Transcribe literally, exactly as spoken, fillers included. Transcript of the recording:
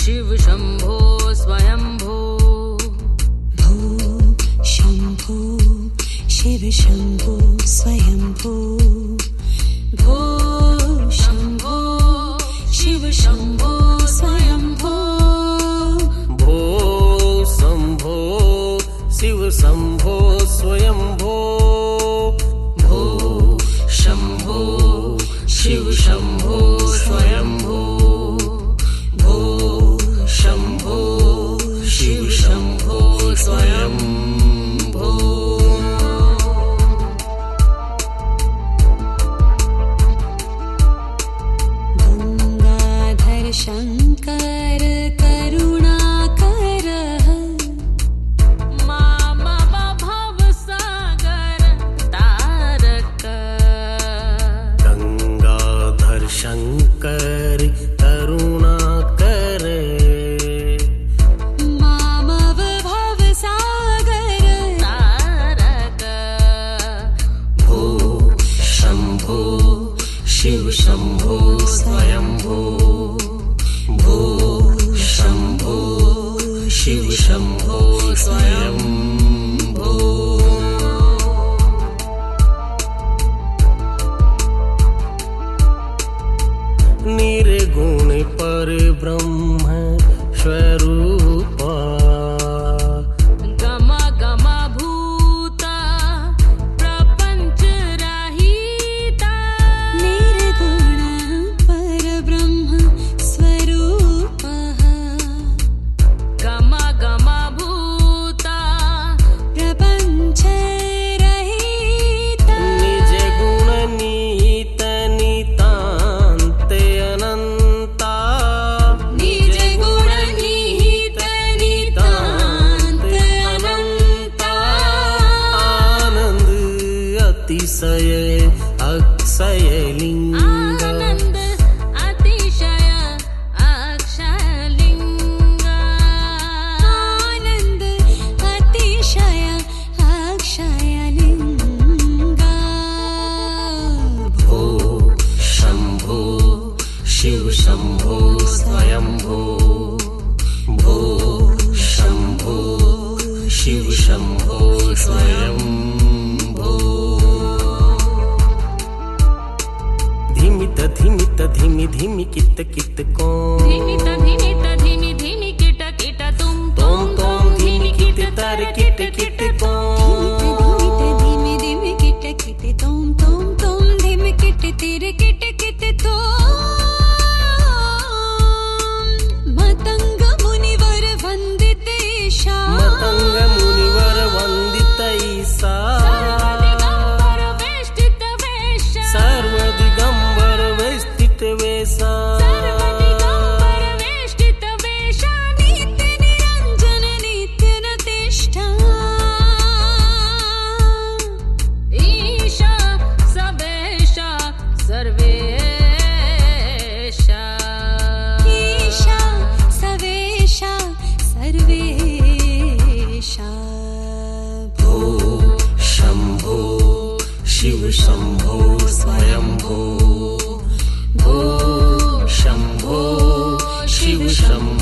शिव शंभो स्वयंभो। भो शंभो शिव शंभो स्वयंभो। भो शंभो शिव शंभो स्वयंभो। भो शंभो शिव शंभो स्वयंभो। भो शंभो शिव शंभो स्वयंभो। भो शंभो शिव शंभो स्वयंभो। गंगाधर शंकर करुणाकर। मामव भवसागर तारक। गंगाधर शंकर करुणाकर। मामव भवसागर तारक। भो शंभो शिव शंभो स्वयंभो। भो शंभो शिव शंभो स्वयंभो। निर्गुण पर ब्रह्म स्वरूपा। गम गम भूता प्रपंच रहिता। निर्गुण परब्रह्म स्वरूपः। गम गम भूता प्रपञ्च रहितः। निज गुण नीत नितान्त अनंता। निज गुण निहित नितान्त अनंता। आनंद अतिशय अक्षय लिंग। आनंद अतिशय अक्षय लिंग। आनंद अतिशय अक्षय लिंग। भो शंभो शिव शंभो स्वयंभो। भो शंभो शिव शंभो स्वयंभो। धिमित धिमित धिमि धिमि कित कित को। धिमित धिमित धिमि धिमि किट किट तुम तोम तोम धिमि कित तर किट किट को। धीमे धीमे किट किट तोम तोम तोम धीमे किट तिर किट किट तोम। मतंग मुनिवर वंदितेशा। मतंग मुनिवर वंदित ईसा। सर्वदिगंबर वेष्टित वेश। सर्वदिगंबर वेष्टित वेशा। सर्वदिगंबर वेष्टित वेश। नित्य निरंजन नित्य नतिष्ठा। ईशा सवेशा सर्वेशा। ईशा सवेशा सर्वेशा। भो शंभो शिव शंभो स्वयंभो। भो शंभो शिव शंभो